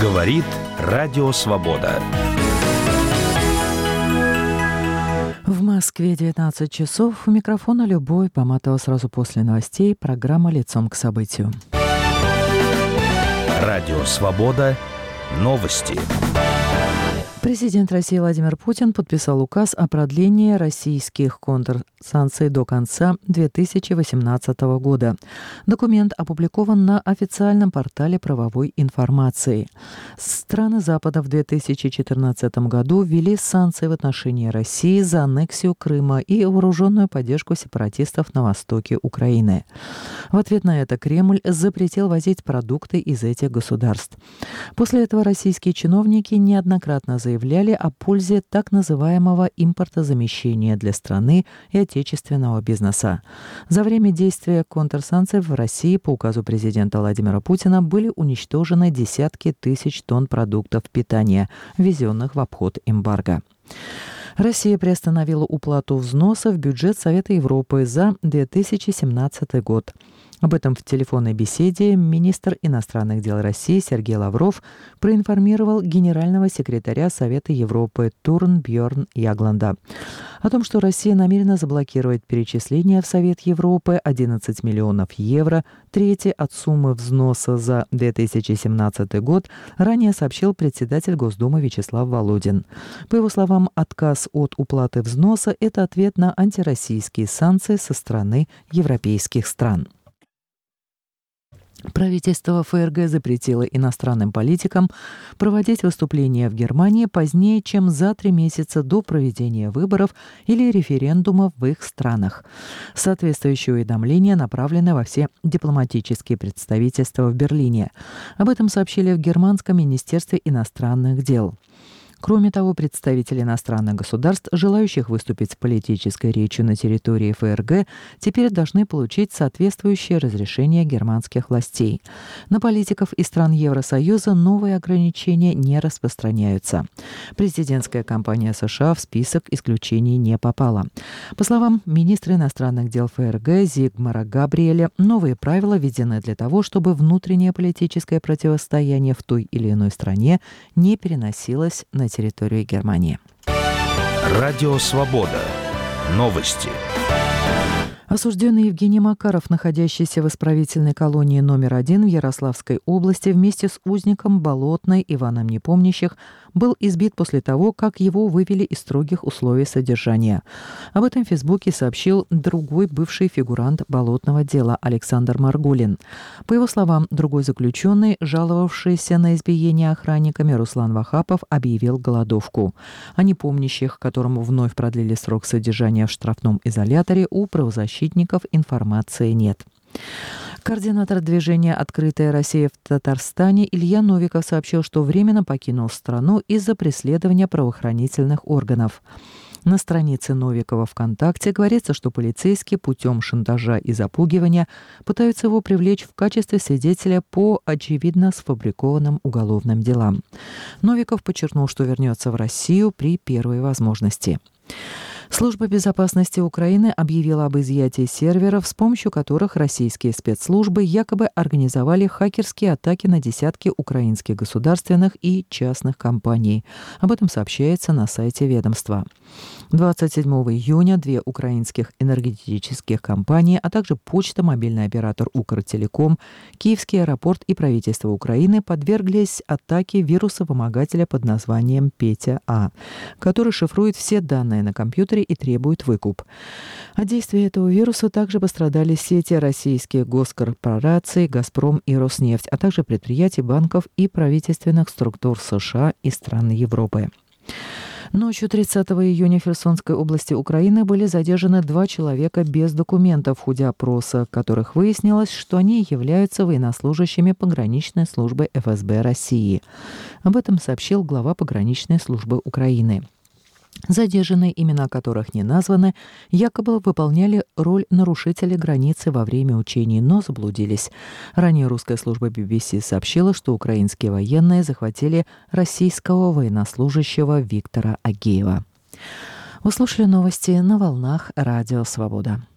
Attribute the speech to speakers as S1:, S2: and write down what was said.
S1: Говорит Радио Свобода.
S2: В Москве 19 часов. У микрофона Любовь Поматова. Сразу после новостей программа «Лицом к событию».
S1: Радио Свобода. Новости.
S2: Президент России Владимир Путин подписал указ о продлении российских контрсанкций до конца 2018 года. Документ опубликован на официальном портале правовой информации. Страны Запада в 2014 году ввели санкции в отношении России за аннексию Крыма и вооруженную поддержку сепаратистов на востоке Украины. В ответ на это Кремль запретил возить продукты из этих государств. После этого российские чиновники неоднократно заявляли о пользе так называемого импортозамещения для страны и отечественного бизнеса. За время действия контрсанкций в России по указу президента Владимира Путина были уничтожены десятки тысяч тонн продуктов питания, ввезенных в обход эмбарго. Россия приостановила уплату взносов в бюджет Совета Европы за 2017 год. Об этом в телефонной беседе министр иностранных дел России Сергей Лавров проинформировал генерального секретаря Совета Европы Турнбьорн Ягланда о том, что Россия намерена заблокировать перечисления в Совет Европы 11 миллионов евро, трети от суммы взноса за 2017 год, ранее сообщил председатель Госдумы Вячеслав Володин. По его словам, отказ от уплаты взноса – это ответ на антироссийские санкции со стороны европейских стран. Правительство ФРГ запретило иностранным политикам проводить выступления в Германии позднее, чем за 3 месяца до проведения выборов или референдумов в их странах. Соответствующие уведомления направлены во все дипломатические представительства в Берлине. Об этом сообщили в Германском министерстве иностранных дел. Кроме того, представители иностранных государств, желающих выступить с политической речью на территории ФРГ, теперь должны получить соответствующее разрешение германских властей. На политиков из стран Евросоюза новые ограничения не распространяются. Президентская кампания США в список исключений не попала. По словам министра иностранных дел ФРГ Зигмара Габриэля, новые правила введены для того, чтобы внутреннее политическое противостояние в той или иной стране не переносилось на территорию Германии.
S1: Радио Свобода. Новости.
S2: Осужденный Евгений Макаров, находящийся в исправительной колонии номер 1 в Ярославской области, вместе с узником Болотной Иваном Непомнящих, был избит после того, как его вывели из строгих условий содержания. Об этом в Фейсбуке сообщил другой бывший фигурант болотного дела Александр Маргулин. По его словам, другой заключенный, жаловавшийся на избиение охранниками, Руслан Вахапов, объявил голодовку. О Непомнящих, которому вновь продлили срок содержания в штрафном изоляторе, у правозащитников информации нет. Координатор движения «Открытая Россия» в Татарстане Илья Новиков сообщил, что временно покинул страну из-за преследования правоохранительных органов. На странице Новикова ВКонтакте говорится, что полицейские путем шантажа и запугивания пытаются его привлечь в качестве свидетеля по, очевидно, сфабрикованным уголовным делам. Новиков подчеркнул, что вернется в Россию при первой возможности. Служба безопасности Украины объявила об изъятии серверов, с помощью которых российские спецслужбы якобы организовали хакерские атаки на десятки украинских государственных и частных компаний. Об этом сообщается на сайте ведомства. 27 июня 2 украинских энергетических компании, а также почта, мобильный оператор Укртелеком, Киевский аэропорт и правительство Украины подверглись атаке вируса-вымогателя под названием Петя-А, который шифрует все данные на компьютере и требует выкуп. От действия этого вируса также пострадали сети российских госкорпораций «Газпром» и «Роснефть», а также предприятий, банков и правительственных структур США и стран Европы. Ночью 30 июня в Херсонской области Украины были задержаны 2 человека без документов в ходе опроса, которых выяснилось, что они являются военнослужащими пограничной службы ФСБ России. Об этом сообщил глава пограничной службы Украины. Задержанные, имена которых не названы, якобы выполняли роль нарушителей границы во время учений, но заблудились. Ранее русская служба BBC сообщила, что украинские военные захватили российского военнослужащего Виктора Агеева. Вы слушали новости на волнах Радио Свобода.